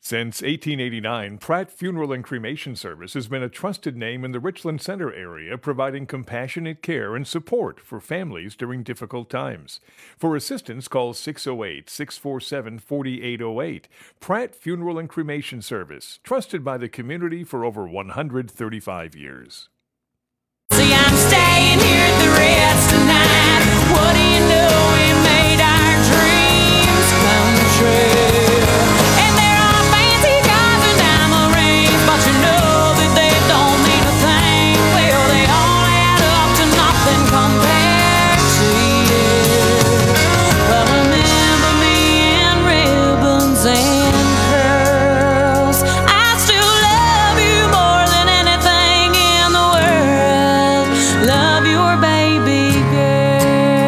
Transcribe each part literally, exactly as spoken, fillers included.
Since eighteen eighty-nine, Pratt Funeral and Cremation Service has been a trusted name in the Richland Center area, providing compassionate care and support for families during difficult times. For assistance, call six oh eight, six four seven, four eight oh eight. Pratt Funeral and Cremation Service, trusted by the community for over one hundred thirty-five years. See, I'm staying here at the Ritz tonight. What do you know? We made our dreams come true. And there are fancy cars and diamond rings, but you know that they don't mean a thing. Well, they all add up to nothing compared to you. But remember me in ribbons and pearls. I still love you more than anything in the world. Love your baby girl.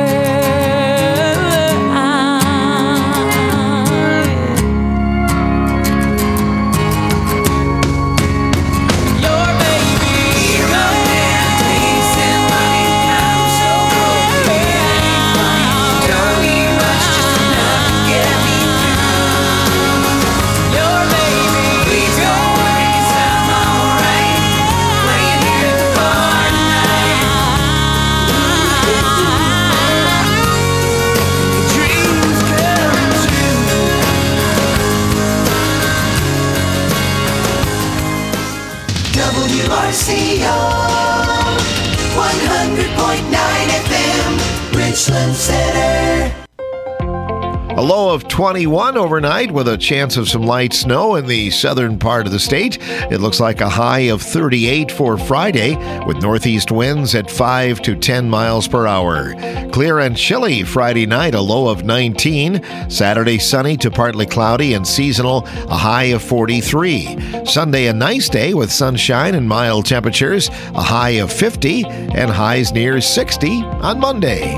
Your baby girl. Your baby W R C O one hundred point nine F M, Richland Center. A low of twenty-one overnight with a chance of some light snow in the southern part of the state. It looks like a high of thirty-eight for Friday with northeast winds at five to ten miles per hour. Clear and chilly Friday night, a low of nineteen. Saturday sunny to partly cloudy and seasonal, a high of forty-three. Sunday a nice day with sunshine and mild temperatures, a high of fifty and highs near sixty on Monday.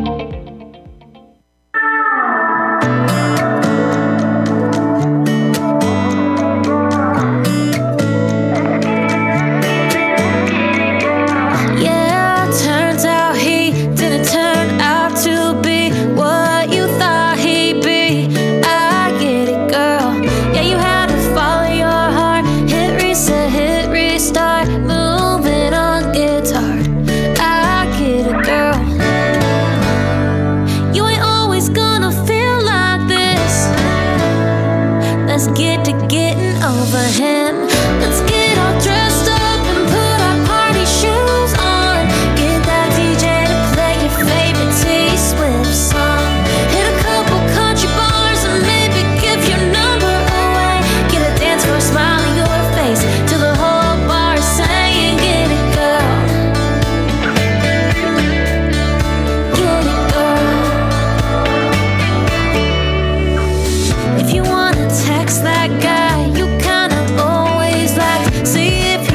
Yeah, turns out he didn't turn out to be what you thought he'd be. I get it, girl. Yeah, you had to follow your heart. Hit reset, hit restart. Moving on gets hard. I get it, girl. You ain't always gonna feel like this. Let's get to getting over him. Let's get all dressed up and put our party shoes on. Get that D J to play your favorite T-Swift song. Hit a couple country bars and maybe give your number away. Get a dance for a smile on your face till the whole bar is saying, get it, girl. Get it, girl. If you wanna text that guy you kinda always liked, see if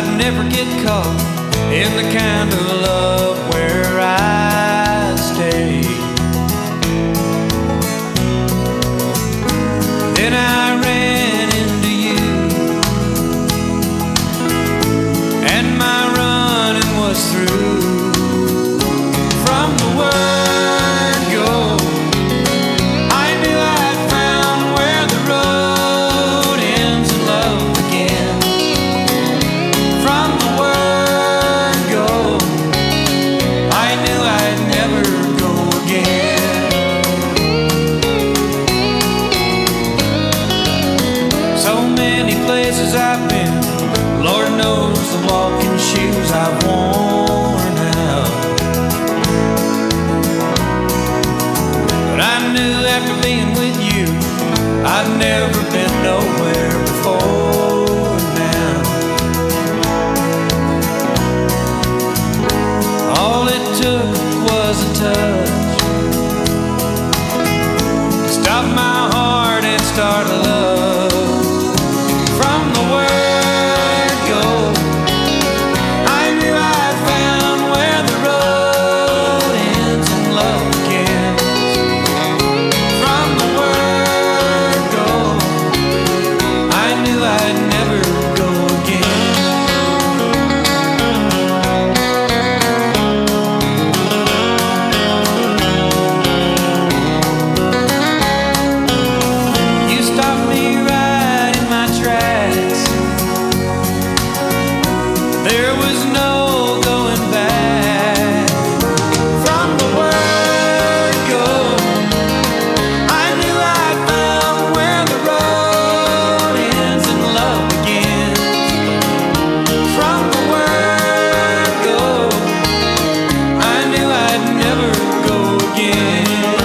I'd never get caught in the kind of love where I stay. Then I ran into you, and my running was through. From the word go, I knew I'd found where the road ends and love begins. From the word go, I knew I'd never go again. So many places I've been, Lord knows the walking shoes I've worn out. But I knew after being with you, I'd never been nowhere before now. All it took was a touch to stop my heart and start love. From the word go, I knew I'd found where the road ends and love begins. From the word go, I knew I'd never go again. You stopped me right in my tracks. There was no going back. From the word go, I knew I'd found where the road ends and love begins. From the word go, I knew I'd never go again.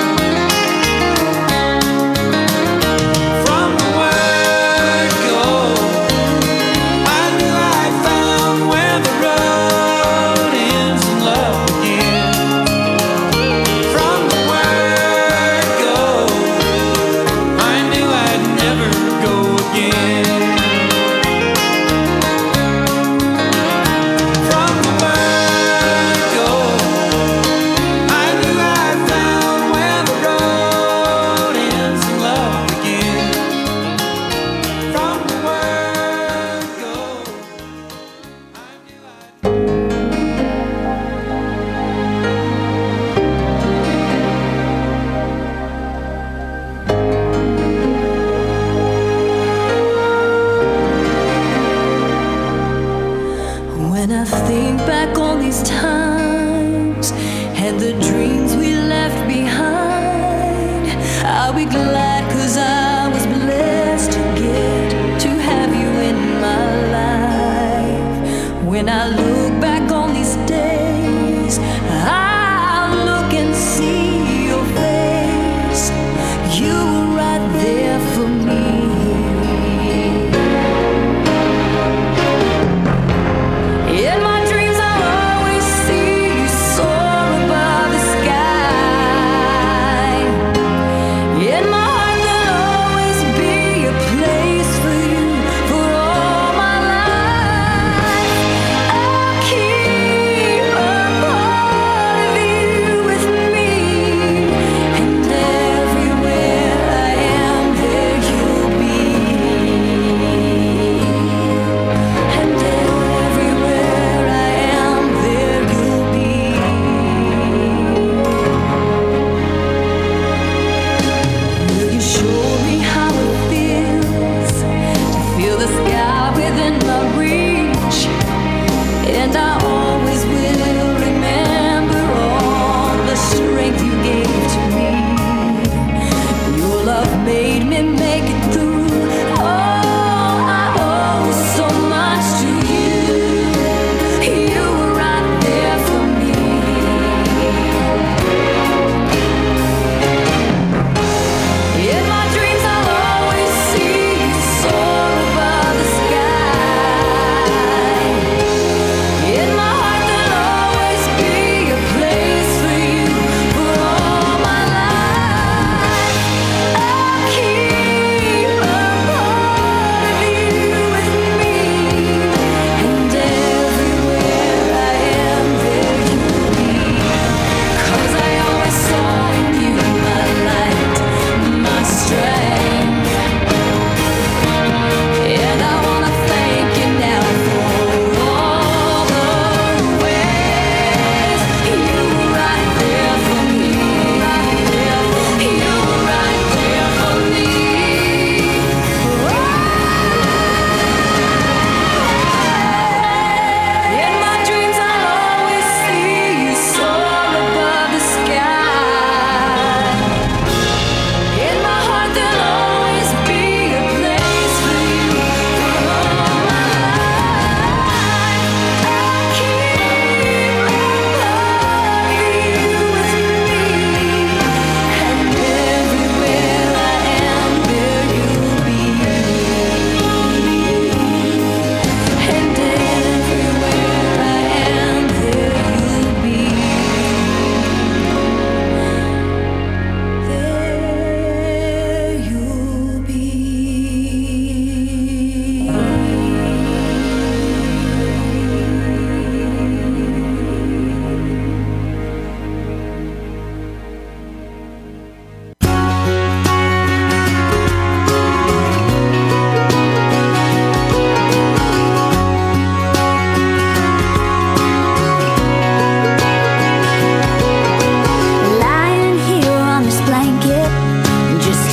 From the word go, I knew I'd found where the road ends and love begins. From the word go, I knew I'd never go again. From the word go, I knew I'd found where the road ends and love begins. From the word go, I knew I'd When I think back on these times and the dreams we left behind, I'll be glad 'cause I was blessed to get to have you in my life. When I look back on these days, I'll look and see your face. You were right there for me. In my dreams, I'll always see you soar above the sky. In my heart, there'll always be a place for you for all my life. I'll keep a part of you with me, and everywhere I am, there you'll be. And everywhere I am, there you'll be. Will you show me how it feels to feel the sky within my reach? And I always will remember all the strength you gave to me. Your love made me make it through. Oh, I owe so much to you. You were right there for me. In my dreams, I'll always see you soar above the sky. In my heart, there'll always be a place for you for all my life. I'll keep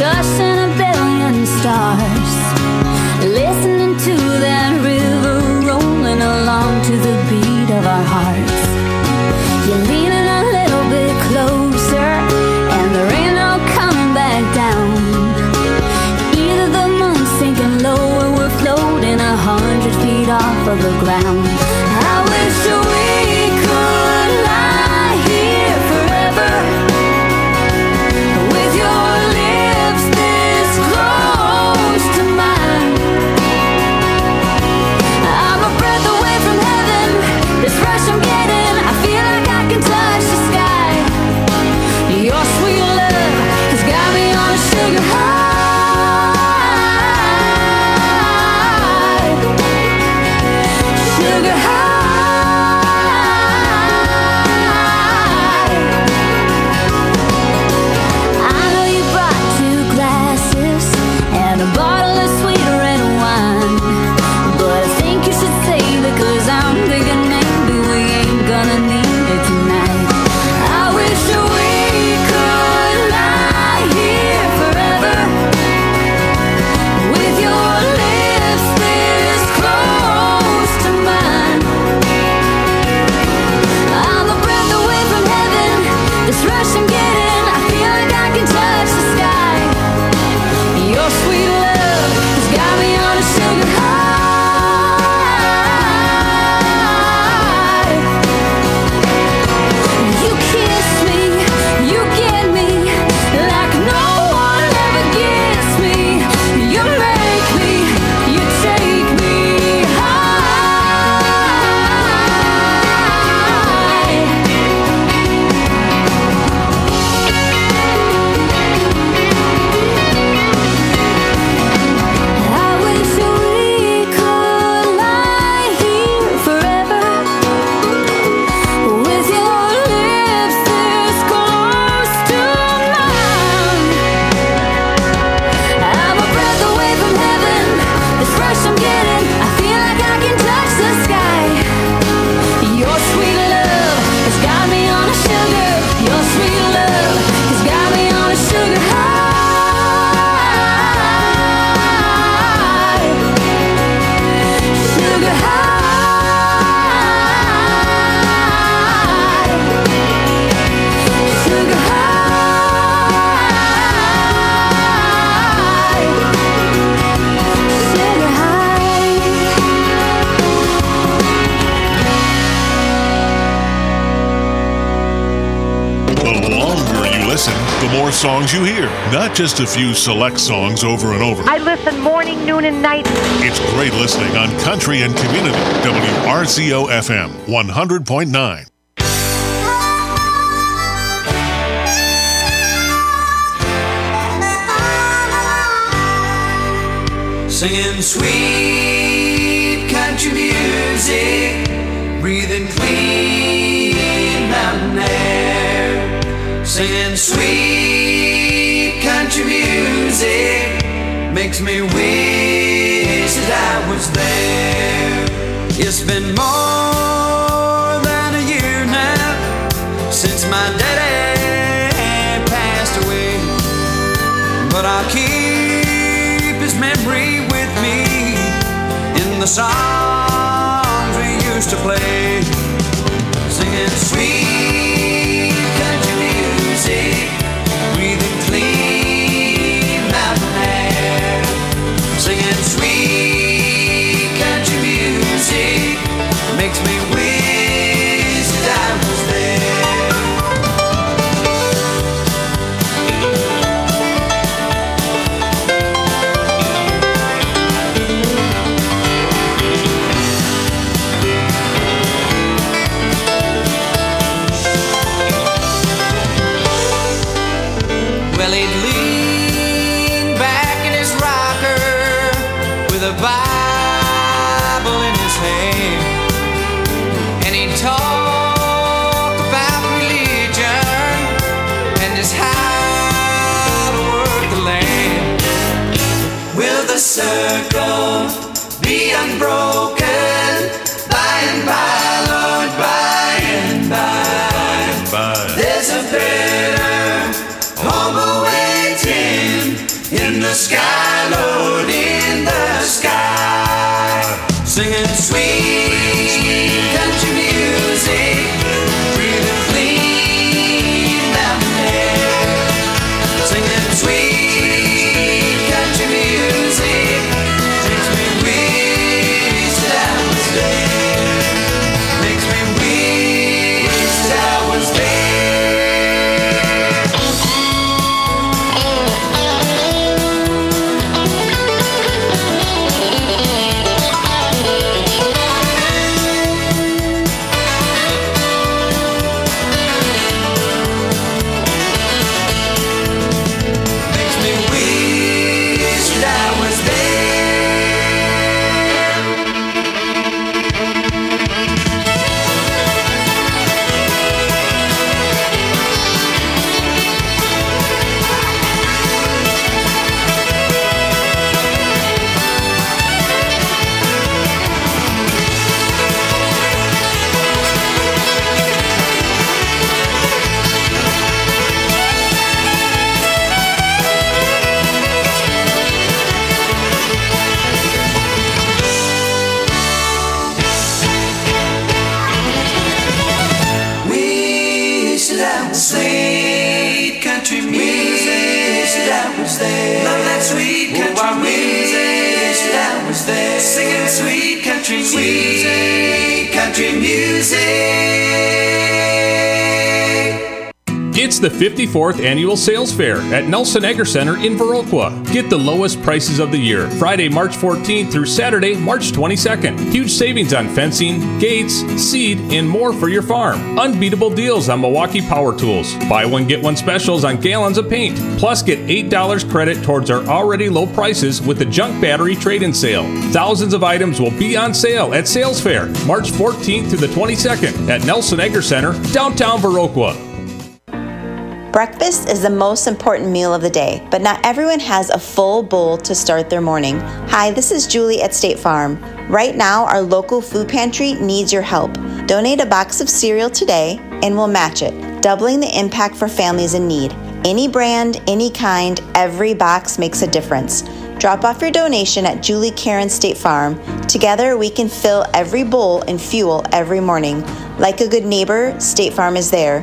dust and a billion stars, listening to that river rolling along to the beat of our hearts. You're leaning a little bit closer, and there ain't no coming back down. Either the moon's sinking low or we're floating a hundred feet off of the ground. I wish we could lie here forever, with your lips this close to mine. I'm a breath away from heaven, this rush I'm getting, I feel like I can touch the sky. Your sweet love has got me on a sugar high. Sugar high. I know you brought two glasses and a bottle of sweet red wine, but I think you should save it, 'cause I'm thinking maybe we ain't gonna need it tonight. I wish we could lie here forever, with your lips this close to mine. I'm a breath away from heaven, this rush I'm getting, I feel like I can touch the sky. Your sweet love has got me on a sugar high. You kiss me, you get me, like no one ever gets me. You make me, you take me high. I wish we could lie here forever, with your lips this close to mine. I'm a breath away from heaven, this rush I'm getting, I feel like I can touch the sky. Your sweet love has got me on a sugar, your sweet love has got me on a sugar high. Sugar high. Sugar high. Sugar high. The longer you listen, the more songs you hear. Not just a few select songs over and over. I listen morning, noon, and night. It's great listening on Country and Community. W R C O F M one hundred point nine. Singing sweet country music, breathing clean mountain air. Singing sweet country music makes me wish that I was there. It's been more than a year now since my daddy passed away, but I'll keep his memory with me in the songs we used to play. Singing sweet country music, breathing clean mountain air. Singing sweet country music makes me wish that I was there. Well, he'd lean back in his rocker with a Bible in his hand, and he'd talk about religion and just how to work the land. Will the circle be unbroken by and by, Lord, by and by? There's a better home awaiting sky, Lord, in the sky. Singing sweet country music, breathing clean mountain air. Singing sweet country music makes me wish that I was there. Makes me wish that I was there. Sweet country music that was there. Love that sweet country music that was there. Singing sweet country music, country music. It's the fifty-fourth Annual Sales Fair at Nelson Agri Center in Viroqua. Get the lowest prices of the year, Friday, March fourteenth through Saturday, March twenty-second. Huge savings on fencing, gates, seed, and more for your farm. Unbeatable deals on Milwaukee power tools. Buy one, get one specials on gallons of paint. Plus, get eight dollars credit towards our already low prices with the junk battery trade-in sale. Thousands of items will be on sale at Sales Fair, March fourteenth through the twenty-second at Nelson Agri Center, downtown Viroqua. Breakfast is the most important meal of the day, but not everyone has a full bowl to start their morning. Hi, this is Julie at State Farm. Right now, our local food pantry needs your help. Donate a box of cereal today and we'll match it, doubling the impact for families in need. Any brand, any kind, every box makes a difference. Drop off your donation at Julie Karen State Farm. Together, we can fill every bowl and fuel every morning. Like a good neighbor, State Farm is there.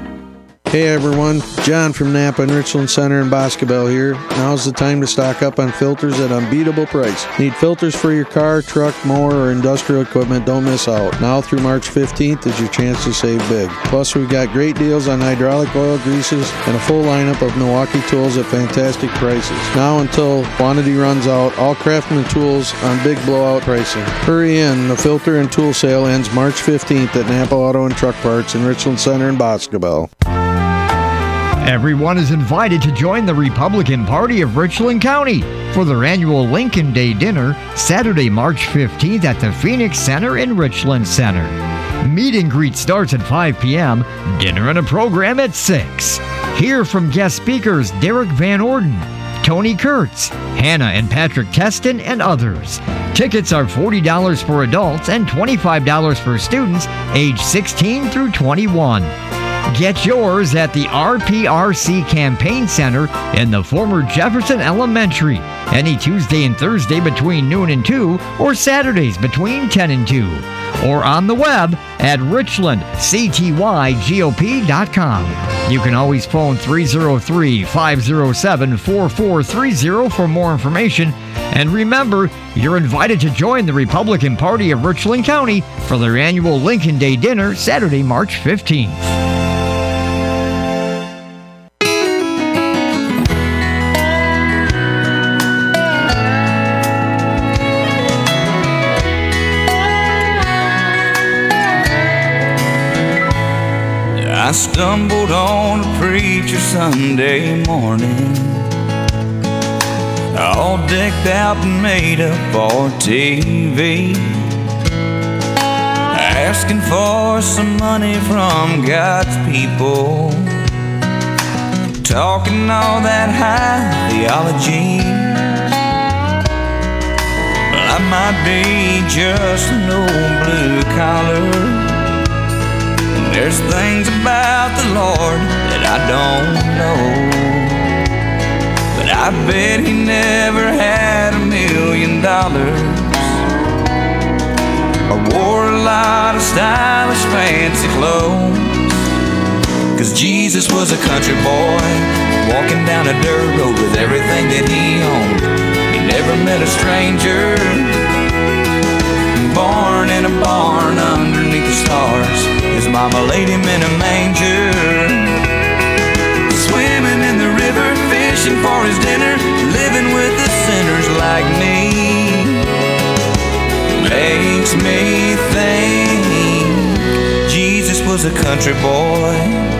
Hey everyone, John from Napa and Richland Center in Boscobel here. Now's the time to stock up on filters at unbeatable price. Need filters for your car, truck, mower, or industrial equipment? Don't miss out. Now through March fifteenth is your chance to save big. Plus we've got great deals on hydraulic oil greases and a full lineup of Milwaukee tools at fantastic prices. Now until quantity runs out, all Craftsman tools on big blowout pricing. Hurry in, the filter and tool sale ends March fifteenth at Napa Auto and Truck Parts in Richland Center in Boscobel. Everyone is invited to join the Republican Party of Richland County for their annual Lincoln Day dinner, Saturday, March fifteenth at the Phoenix Center in Richland Center. Meet and greet starts at five p.m., dinner and a program at six. Hear from guest speakers Derek Van Orden, Tony Kurtz, Hannah and Patrick Teston, and others. Tickets are forty dollars for adults and twenty-five dollars for students age sixteen through twenty-one. Get yours at the R P R C Campaign Center in the former Jefferson Elementary, any Tuesday and Thursday between noon and two, or Saturdays between ten and two, or on the web at richland c t y g o p dot com. You can always phone three oh three, five oh seven, four four three oh for more information. And remember, you're invited to join the Republican Party of Richland County for their annual Lincoln Day dinner, Saturday, March fifteenth. I stumbled on a preacher Sunday morning, all decked out and made up for T V, asking for some money from God's people, talking all that high theology. Well, I might be just an old blue collar. There's things about the Lord that I don't know, but I I bet he never had a million dollars or wore a lot of stylish fancy clothes. Cause Jesus was a country boy, walking down a dirt road with everything that he owned. He never met a stranger, born in a barn underneath the stars. His mama laid him in a manger, swimming in the river, fishing for his dinner, living with the sinners like me. Makes me think Jesus was a country boy.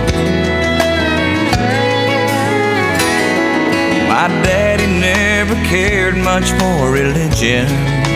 My daddy never cared much for religion,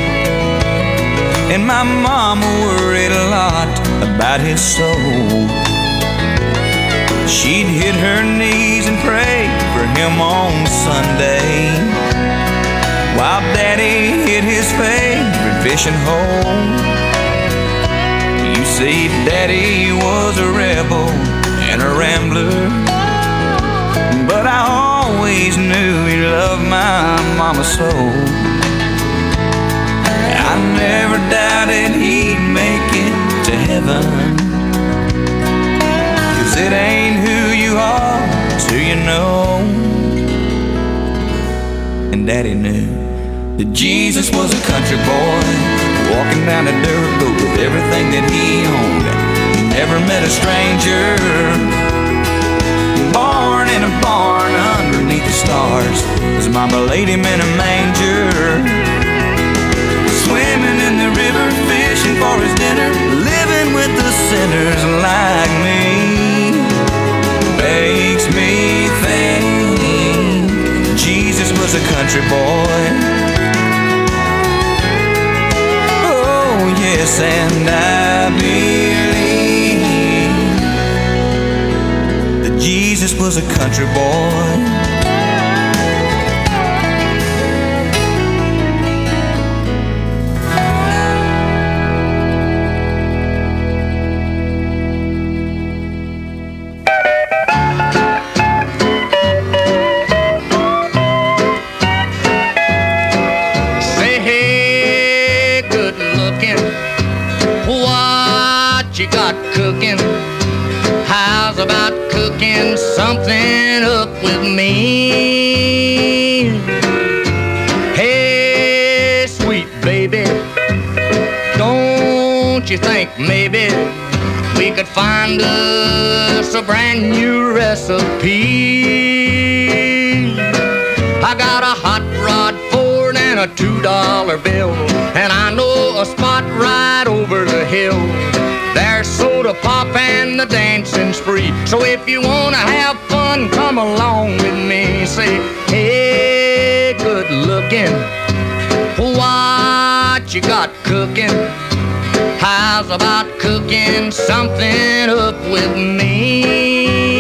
and my mama worried a lot about his soul. She'd hit her knees and pray for him on Sunday, while Daddy hit his favorite fishing hole. You see, Daddy was a rebel and a rambler, but I always knew he loved my mama so. I never doubted he'd make it to heaven, cause it ain't who you are till you know. And Daddy knew that Jesus was a country boy, walking down a dirt road with everything that he owned. He never met a stranger, born in a barn underneath the stars. His mama laid him in a manger, swimming in the river, fishing for his dinner, living with the sinners like me. Makes me think Jesus was a country boy. Oh yes, and I believe that Jesus was a country boy. How's about cooking something up with me? Hey, sweet baby, don't you think maybe we could find us a brand new recipe? I got a hot rod Ford and a two dollar bill, and I know a spot right over the hill. There's soda pop and the dancing's free. So if you wanna have fun, come along with me. Say, hey, good looking, what you got cooking? How's about cooking something up with me?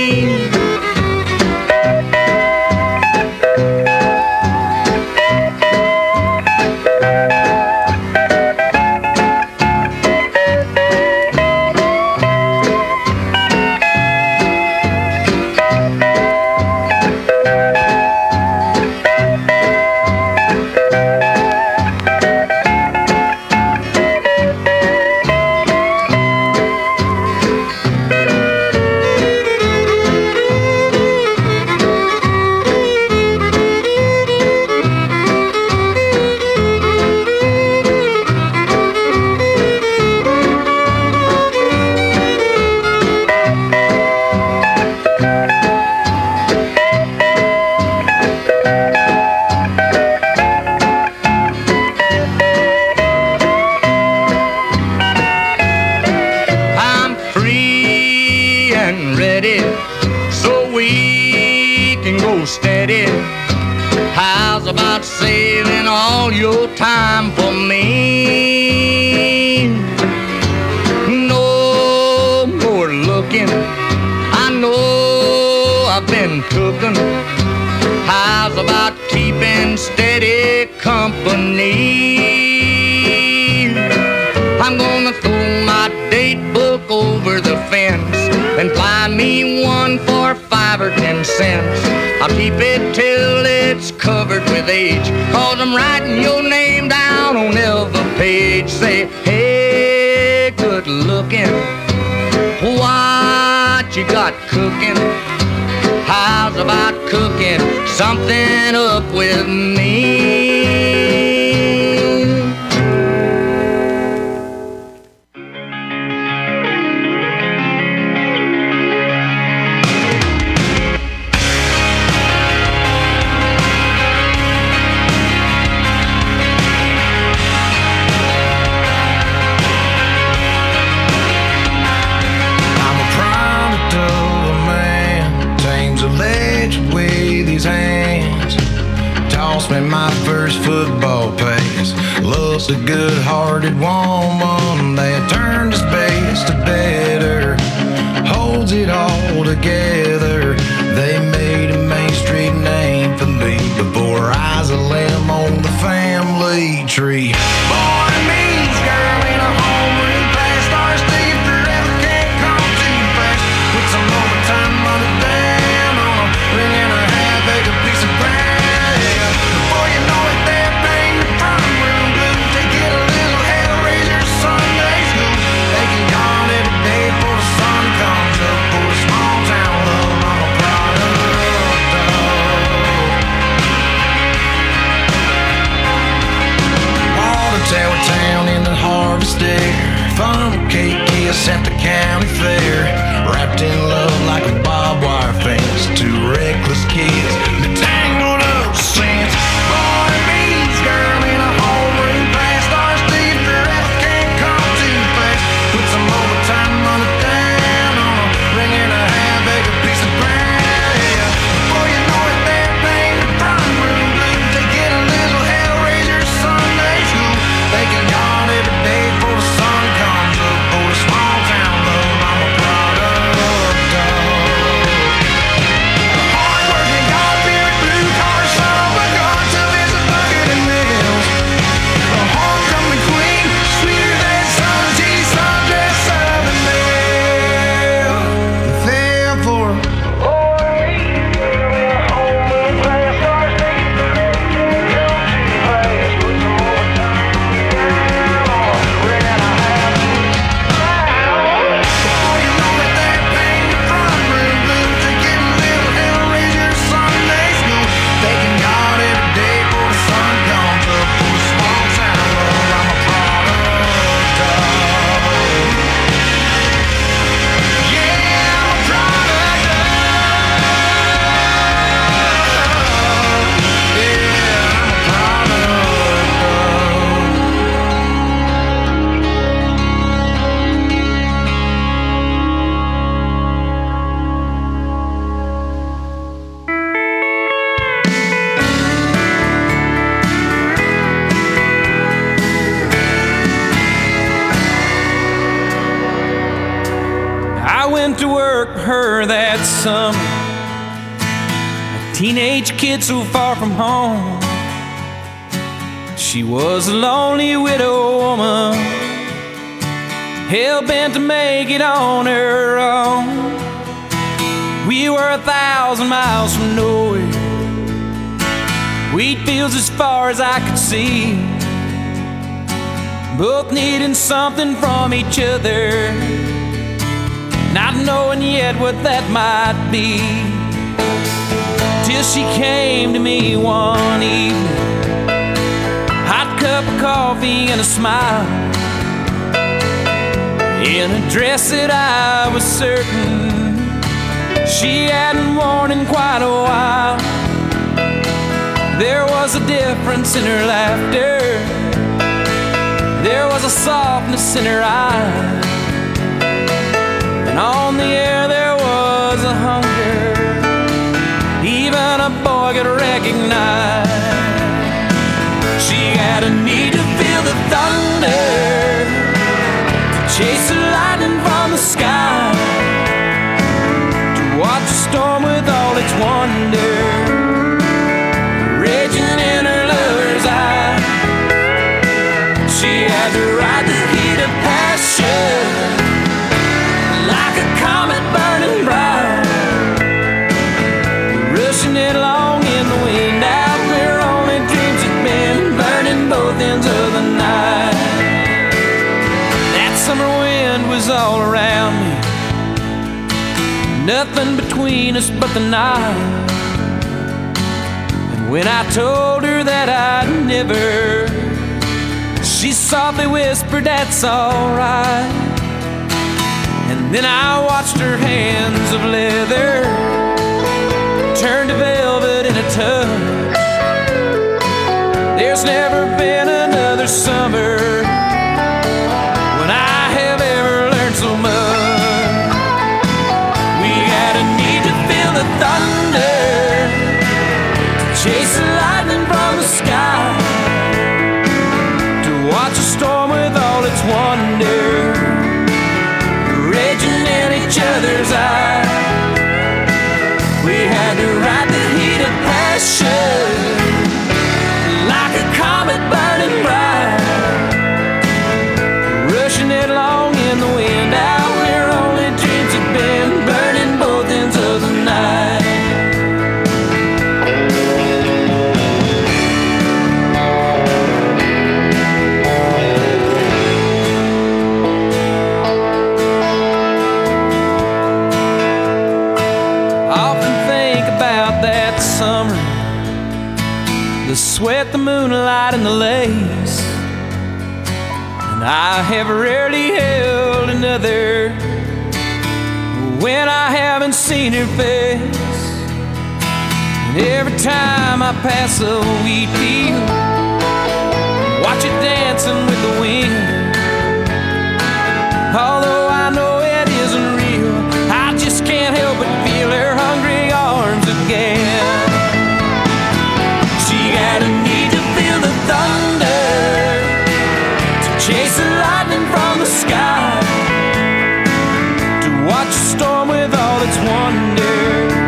About saving all your time for me. No more looking, I know I've been cooking. How's about keeping steady company? I'm gonna throw my date book over the fence and find me one for five five or ten cents. I'll keep it till it's covered with age, cause I'm writing your name down on every page. Say, hey, good looking, what you got cooking? How's about cooking something up with me? Me my first football pass. Loves a good-hearted woman that turned his base to better, holds it all together. They made a Main Street name for me before I was a limb on the family tree. Boy meets girl in a homeroom class, stars Steve forever can't come too fast. Put some overtime money down on a ring and a half acre piece of ground. Fun cake kiss at the county fair, wrapped in love like a barbed wire fence. Two reckless kids tangled up since. Boy meets girl in a homeroom class, stars Steve forever can't come too fast. Put some overtime money down on a ring and a half acre piece of ground. Yeah. Before you know it, they're paying the front room blue. They get a little Hellraiser Sunday school. They can yawn every day for the sun comes up. Oh, the small town love I'm a product of. A hard-working, God-fearing, blue-collar son of a gun to visit Bucket and Mills. A homecoming queen, sweeter than sun tea, sundress Southern Belle. Therefore, to work for her that summer. A teenage kid so far from home. She was a lonely widow woman, hell-bent to make it on her own. We were a thousand miles from nowhere, wheat fields as far as I could see, both needing something from each other, not knowing yet what that might be. Till she came to me one evening, hot cup of coffee and a smile, in a dress that I was certain she hadn't worn in quite a while. There was a difference in her laughter, there was a softness in her eyes, and on the air there was a hunger even a boy could recognize. She had a need to feel the thunder, to chase the lightning from the sky, to watch the storm with all its wonder raging in her lover's eye. She had to ride the heat of passion like a comet burning bright, summer wind was all around me, nothing between us but the night. And when I told her that I'd never, she softly whispered, "That's alright." And then I watched her hands of leather turn to velvet in a touch. There's never been another summer when I have ever learned so much. We had a need to feel the thunder, to chase the lightning from the sky, to watch a storm with all its wonder raging in each other's eyes. We had to ride the heat of passion like a comet burning bright, rushing headlong in the wind out where only dreams had been, burning both ends of the night. Summer, the sweat, the moonlight, and the lace. And I have rarely held another when I haven't seen her face. And every time I pass a wheat field, watch it dancing with the wind. Although I know it isn't real, I just can't help but feel her hungry arms again. Had a need to feel the thunder, to chase the lightning from the sky, to watch a storm with all its wonder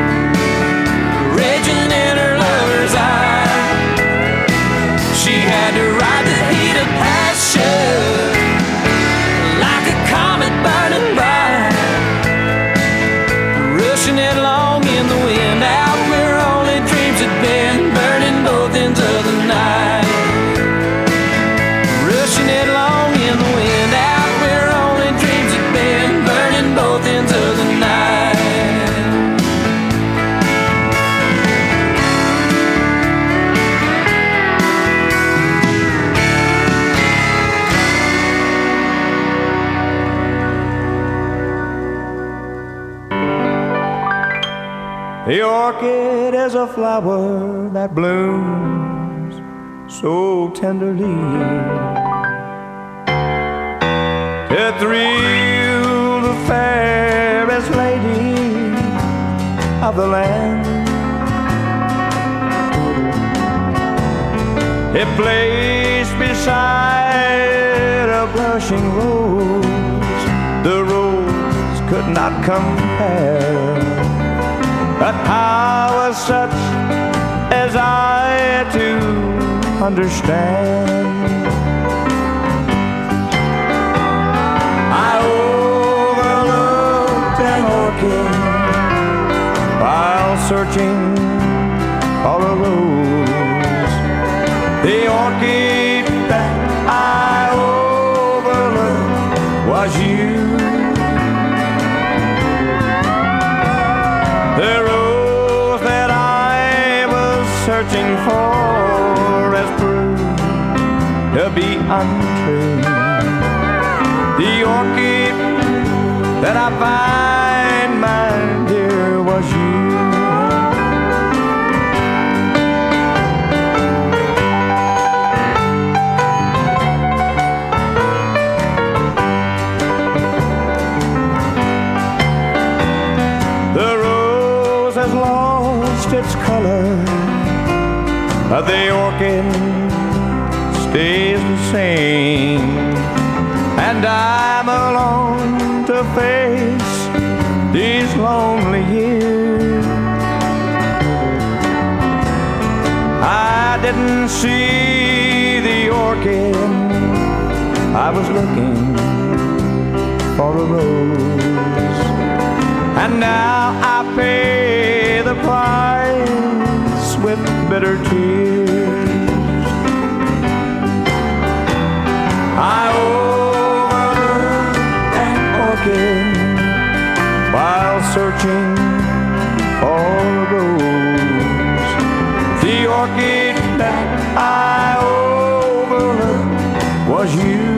raging in her lover's eye. She had to ride the heat of passion like a comet burning bright, rushing headlong in the wind out where only dreams had been, burning both ends of the night, rushing headlong in the wind out where only dreams had been, burning both ends of the night. The orchid is a flower that blooms so tenderly to thrill the fairest lady of the land. It placed beside a blushing rose, the rose could not compare. But how was such as I to understand? I overlooked an orchid while searching for a rose. The orchid that I overlooked was you. The rose that I was searching for has proved to be untrue. The orchid that I find, my dear, was you. Its color, but the orchid stays the same, and I'm alone to face these lonely years. I didn't see the orchid, I was looking for a rose, and now I pay the price with bitter tears. I overlooked orchid that I overlooked was you.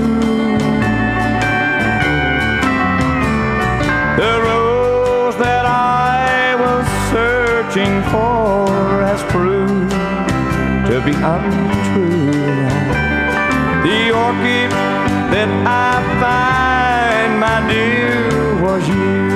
The rose that I was searching for has proved to be untrue. The orchid that I find, my dear, was you.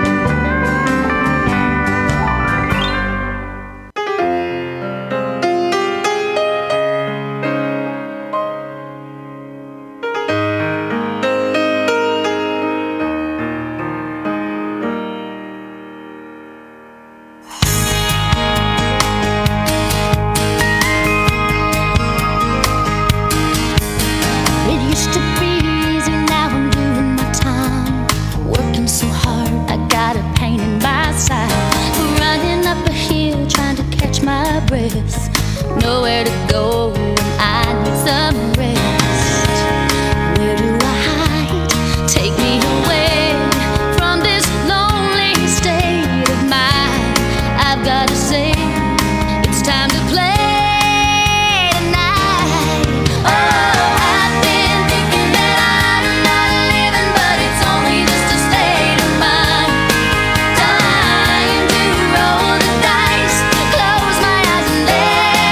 Nowhere to go when I need some rest. Where do I hide? Take me away from this lonely state of mind. I've got to say, it's time to play tonight. Oh, I've been thinking that I'm not living, but it's only just a state of mind. Time to roll the dice, close my eyes and let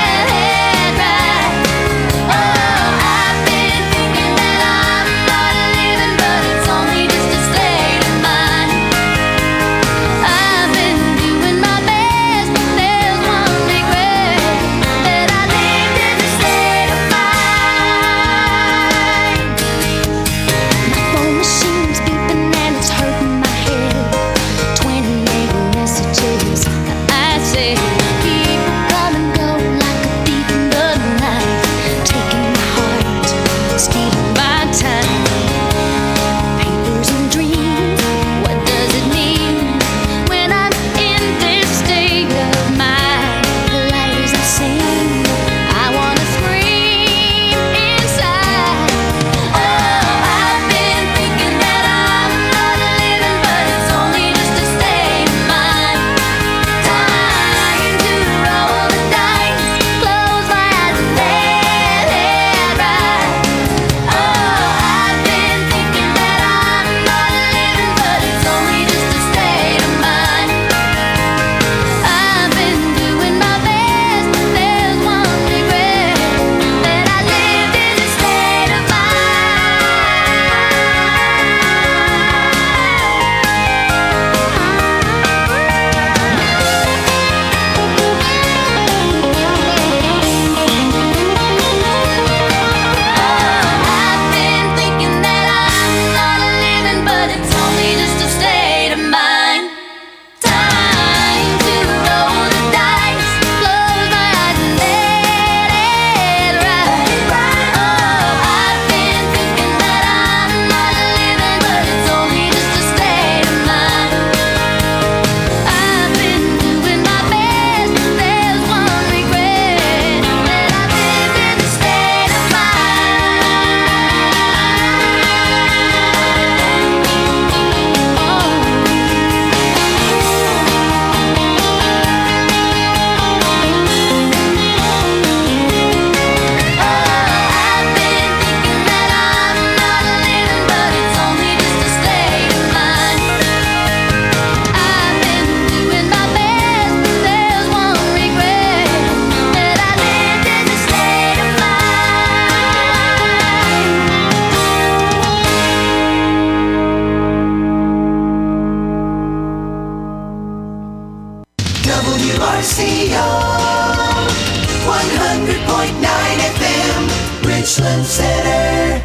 Richland Center.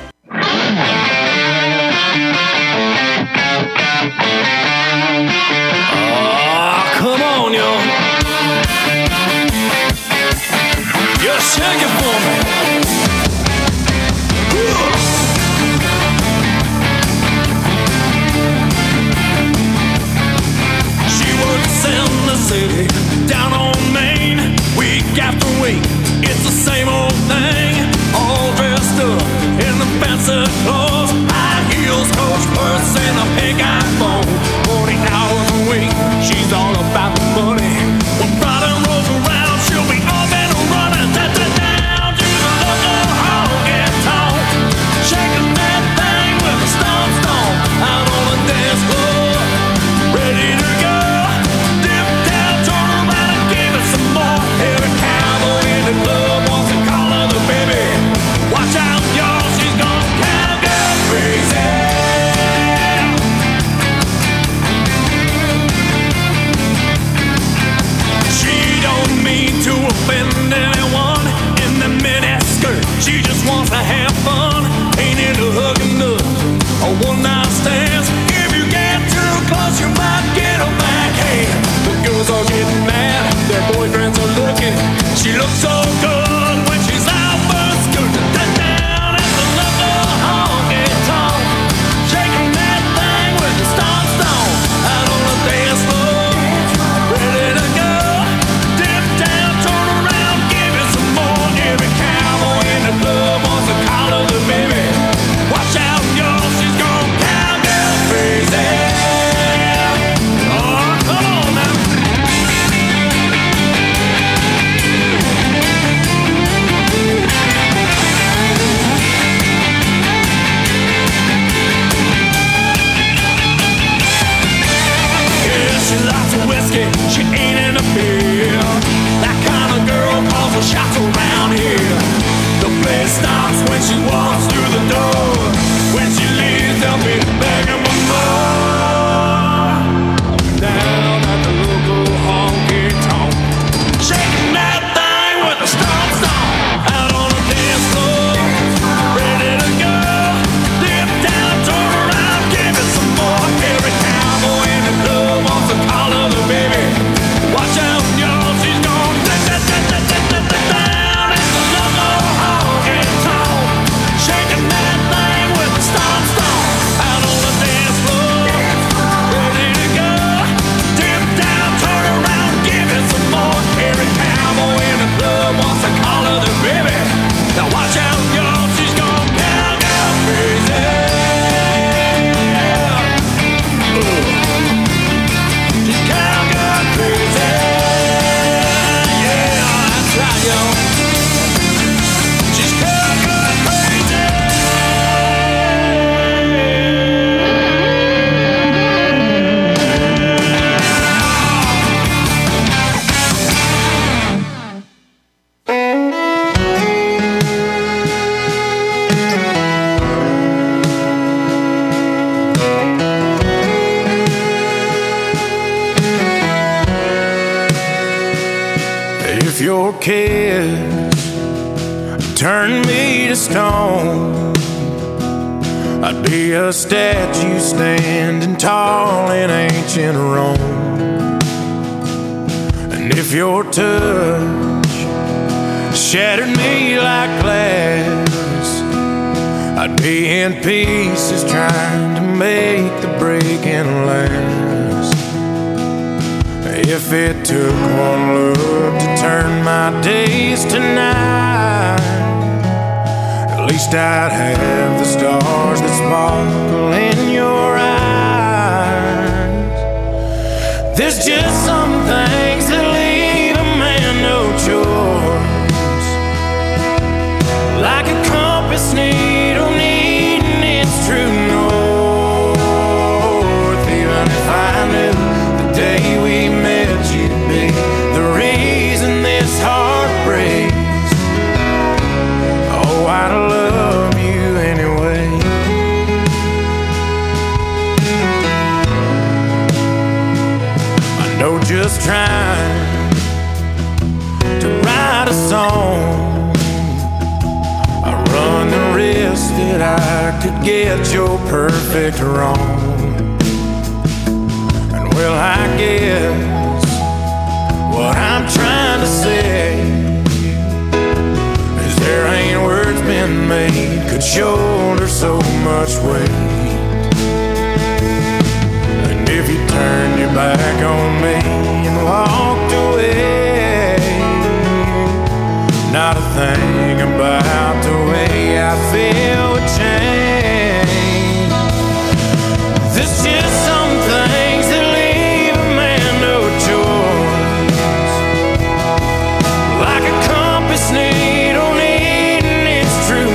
Oh, come on, yo. You shake it for me. She works in the city, down on Main, week after week. It's the same old thing, all dressed up in the fancy clothes, high heels, Coach purse, and a pink iPhone. forty hours a week, she's all about the money. When Friday rolls around, she'll be up and around. here. The play stops when she walks through the door. When she leaves, they'll be begging for more. Down at the local honky tonk, shaking that thing with a stomp stomp. Out on the dance floor, ready to go. Dip down, turn around, give it some more. Every cowboy in the club wants to call her the baby. Watch out, y'all, she's gone down at the local honky tonk, shaking that thing with a stomp stomp. Out on the dance floor, ready to go. Dip down, turn around, give it some more. Every cowboy in the club wants to call her the baby. Now watch out, y'all, she's gone cowgirl crazy. Ooh. She's cowgirl crazy. Yeah, that's right, y'all. She's cowgirl crazy. If your kids turn me to stone, I'd be a statue standing tall in ancient Rome. And if your touch shattered me like glass, I'd be in pieces trying to make the breaking last. If it took one look to turn my days to night, at least I'd have the stars that sparkle in your eyes. There's just some things that leave a man no choice, like a compass needle needing its true north. Even if I knew the day we met you'd be the reason this heart breaks, oh, I'd love you anyway. I know just trying to write a song, I run the risk that I could get your perfect wrong. And well, I guess what I'm trying to say is there ain't words been made could shoulder so much weight. And if you turned your back on me and walked away, not a thing about the way I feel would change. There's just some things that leave a man no choice, like a compass needle needing its true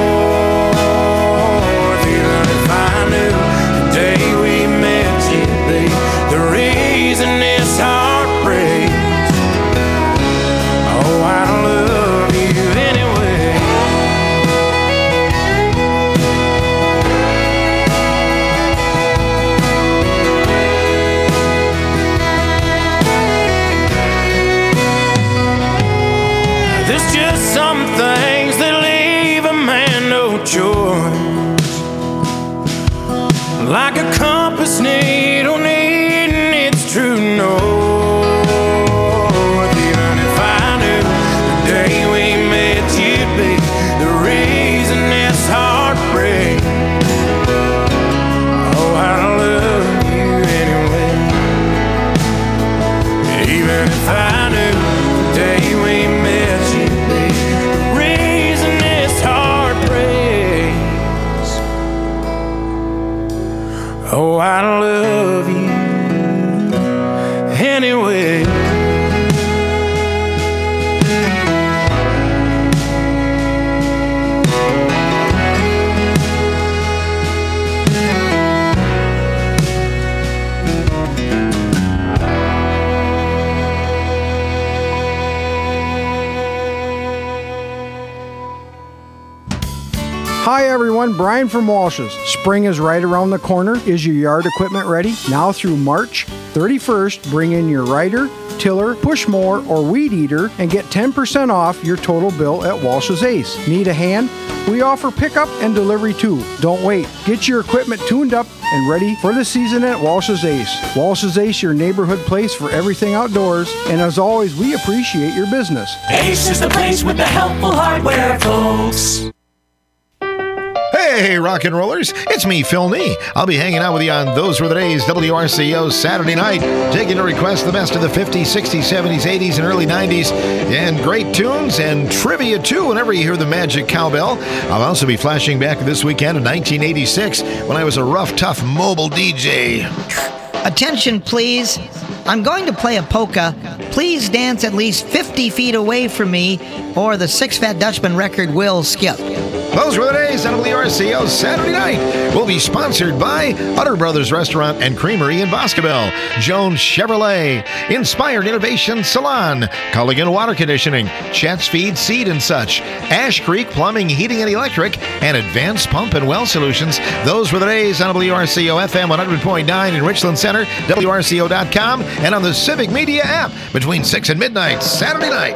north. Even if I knew the day we met you'd be the reason this heart breaks, oh, I love you anyway. There's just some things that leave a man no choice, like a compass needle needing its true north. Even if I knew the day we met you'd be the reason this heart breaks, oh, I love you anyway. Even if I knew the day we met you'd be the reason this heart breaks, oh, Hi everyone, Brian from Walsh's. Spring is right around the corner. Is your yard equipment ready? Now through March thirty-first, bring in your rider, tiller, push mower, or weed eater and get ten percent off your total bill at Walsh's Ace. Need a hand? We offer pickup and delivery too. Don't wait. Get your equipment tuned up and ready for the season at Walsh's Ace. Walsh's Ace, your neighborhood place for everything outdoors. And as always, we appreciate your business. Ace is the place with the helpful hardware, folks. Hey, rock and rollers, it's me, Phil Nee. I'll be hanging out with you on Those Were the Days, W R C O Saturday night, taking to request the best of the fifties, sixties, seventies, eighties, and early nineties, and great tunes and trivia too whenever you hear the magic cowbell. I'll also be flashing back this weekend in nineteen eighty-six when I was a rough, tough mobile D J. Attention, please. I'm going to play a polka. Please dance at least fifty feet away from me, or the Six Fat Dutchman record will skip. Those were the days on W R C O Saturday night. We'll be sponsored by Utter Brothers Restaurant and Creamery in Boscobel, Jones Chevrolet, Inspired Innovation Salon, Culligan Water Conditioning, Chet's Feed Seed and Such, Ash Creek Plumbing, Heating and Electric, and Advanced Pump and Well Solutions. Those were the days on W R C O F M one hundred point nine in Richland Center, W R C O dot com, and on the Civic Media app between six and midnight Saturday night.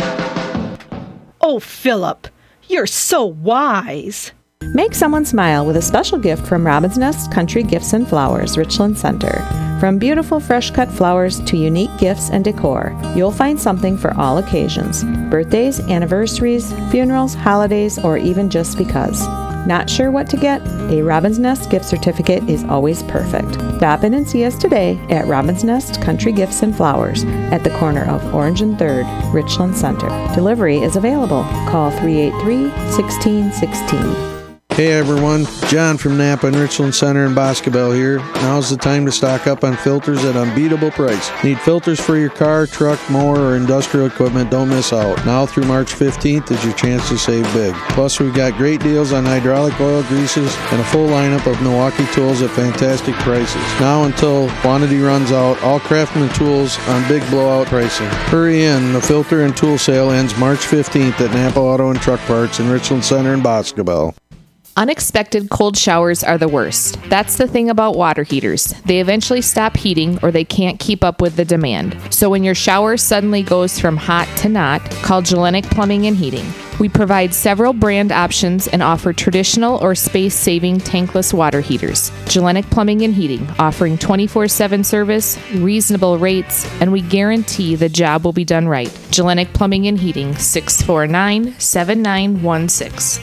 Oh, Philip. You're so wise. Make someone smile with a special gift from Robin's Nest Country Gifts and Flowers, Richland Center. From beautiful fresh-cut flowers to unique gifts and decor, you'll find something for all occasions. Birthdays, anniversaries, funerals, holidays, or even just because. Not sure what to get? A Robin's Nest gift certificate is always perfect. Stop in and see us today at Robin's Nest Country Gifts and Flowers at the corner of Orange and third, Richland Center. Delivery is available. Call three eight three, one six one six. Hey everyone, John from Napa and Richland Center in Boscobel here. Now's the time to stock up on filters at unbeatable price. Need filters for your car, truck, mower, or industrial equipment? Don't miss out. Now through March fifteenth is your chance to save big. Plus we've got great deals on hydraulic oil, greases, and a full lineup of Milwaukee tools at fantastic prices. Now until quantity runs out, all Craftsman tools on big blowout pricing. Hurry in, the filter and tool sale ends March fifteenth at Napa Auto and Truck Parts in Richland Center in Boscobel. Unexpected cold showers are the worst. That's the thing about water heaters. They eventually stop heating or they can't keep up with the demand. So when your shower suddenly goes from hot to not, call Gelenic Plumbing and Heating. We provide several brand options and offer traditional or space-saving tankless water heaters. Gelenic Plumbing and Heating, offering twenty-four seven service, reasonable rates, and we guarantee the job will be done right. Gelenic Plumbing and Heating, six four nine, seven nine one six.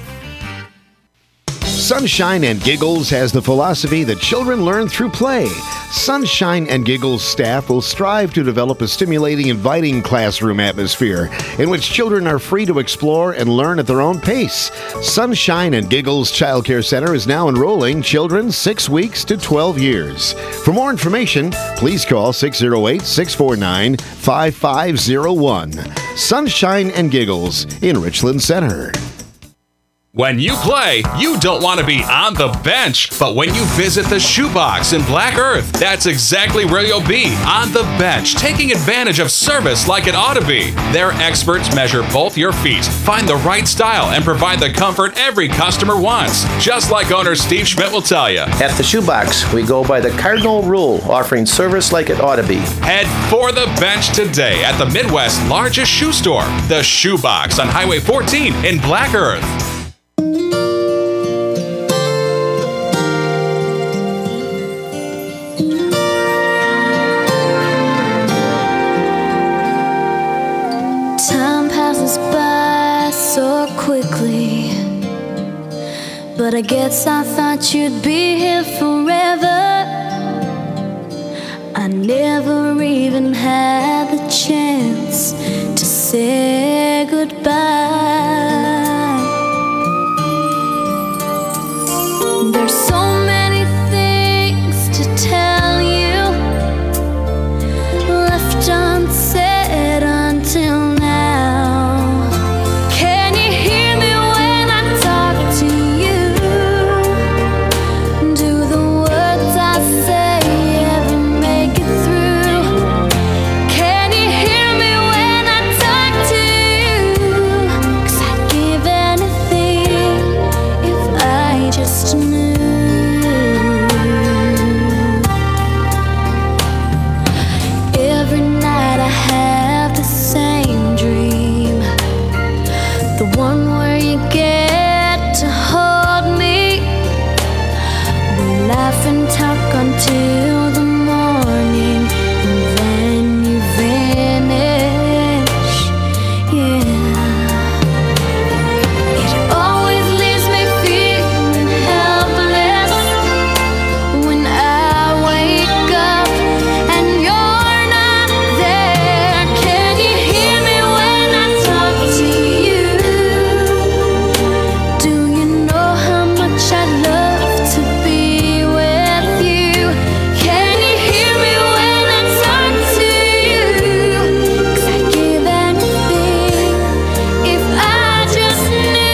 Sunshine and Giggles has the philosophy that children learn through play. Sunshine and Giggles staff will strive to develop a stimulating, inviting classroom atmosphere in which children are free to explore and learn at their own pace. Sunshine and Giggles Child Care Center is now enrolling children six weeks to twelve years. For more information, please call six oh eight, six four nine, five five oh one. Sunshine and Giggles in Richland Center. When you play, you don't want to be on the bench, but when you visit the Shoebox in Black Earth, that's exactly where you'll be, on the bench, taking advantage of service like it ought to be. Their experts measure both your feet, find the right style, and provide the comfort every customer wants, just like owner Steve Schmidt will tell you. At the Shoebox, we go by the cardinal rule, offering service like it ought to be. Head for the bench today at the Midwest's largest shoe store, the Shoebox on Highway fourteen in Black Earth. So quickly, but I guess I thought you'd be here forever. I never even had the chance to say goodbye. There's so many things to tell you, left unsaid until now. To you get to hold me. We laugh and talk until the morning, and then you vanish. Yeah. It always leaves me feeling helpless when I wake up and you're not there. Can you hear me when I talk to you? Do you know how much I love to be with you? Can you hear me when I talk to you? 'Cause I'd give anything if I just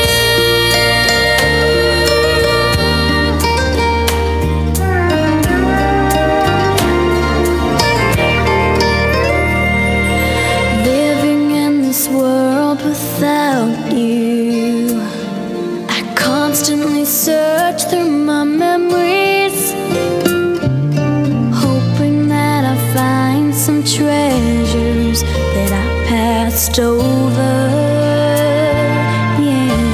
living in this world without you. I constantly search through my memories, hoping that I find some treasures that I passed over. Yeah.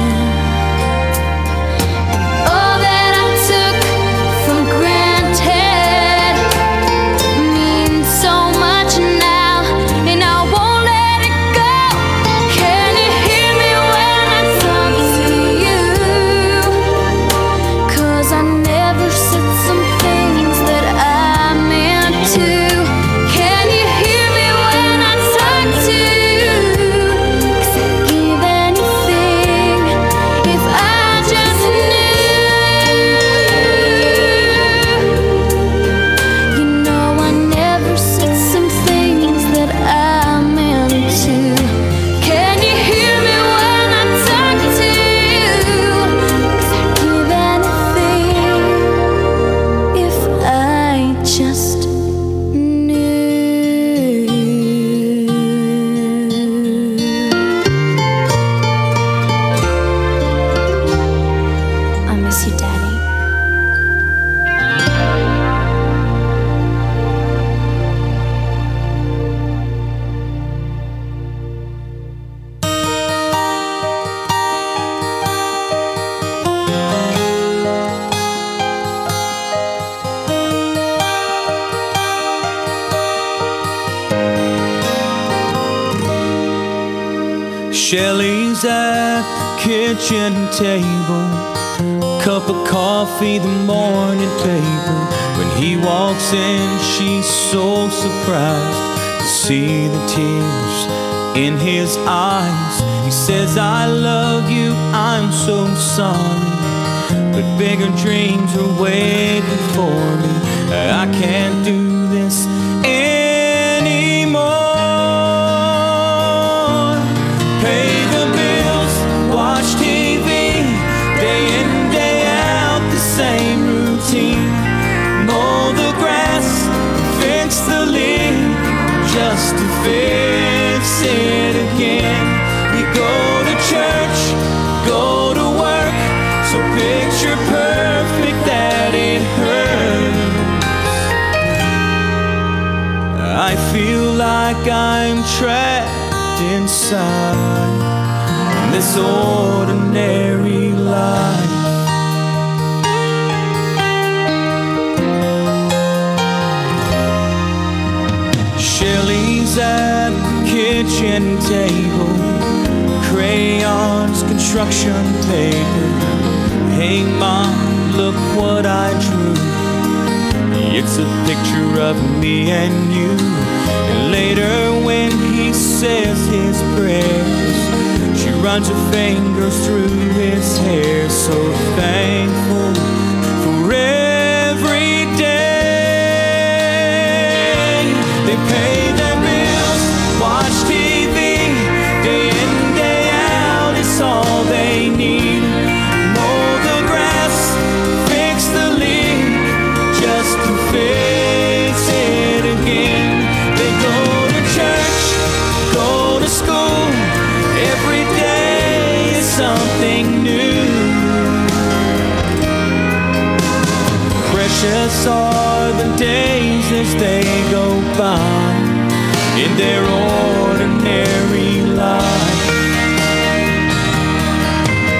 All that I took for granted means so much now, and I won't let it go. Can you hear me when I talk to you? 'Cause I never said some things that I meant to. Can you hear me when I talk to you? 'Cause I'd give anything if I just knew. You know I never said some things that I meant to. Can you hear me when I talk to you? 'Cause I'd give anything if I just knew. I miss you, Daddy. Shelly's at the kitchen table, cup of coffee, the morning paper. When he walks in, she's so surprised to see the tears in his eyes. He says, I love you, I'm so sorry, but bigger dreams are waiting for me. I can't do this anymore. Pay the bills, watch T V, day in, day out, the same routine. Mow the grass, fix the leak, just to fix it again. We go to church, go to work, so picture perfect that it hurts. I feel like I'm trapped inside this ordinary life. Shelly's at the kitchen table, crayons, construction paper. Hey mom, look what I drew. It's a picture of me and you. And later when he says his prayers, she runs her fingers through his hair, so thankful for every day. They pay their bills, watch T V, day in, day out, it's all they need. Mow the grass, fix the leak, just to fix it again. They go to church, go to school, every day is something new. Precious are the days as they go by in their ordinary life.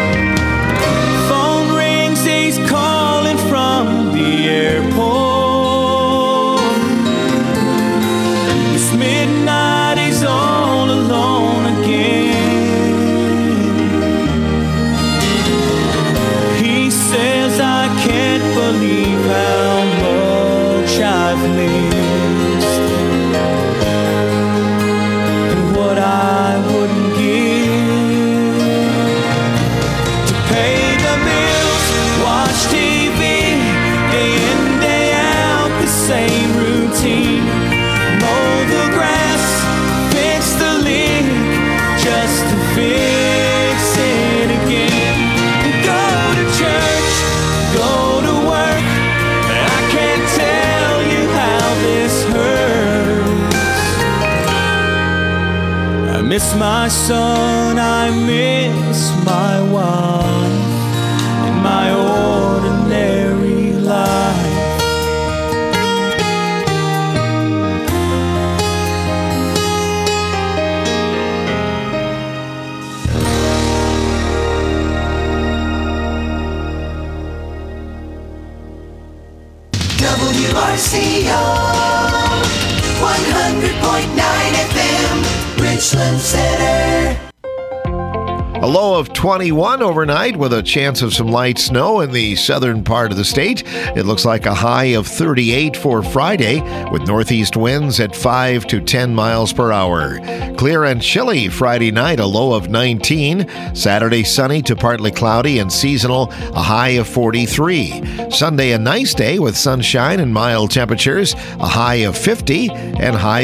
my son, I miss my wife and my ordinary life. W R C O one hundred point nine F M, Richland Center. A low of twenty-one overnight with a chance of some light snow in the southern part of the state. It looks like a high of thirty-eight for Friday with northeast winds at five to ten miles per hour. Clear and chilly Friday night, a low of nineteen. Saturday sunny to partly cloudy and seasonal, a high of forty-three. Sunday a nice day with sunshine and mild temperatures, a high of fifty and high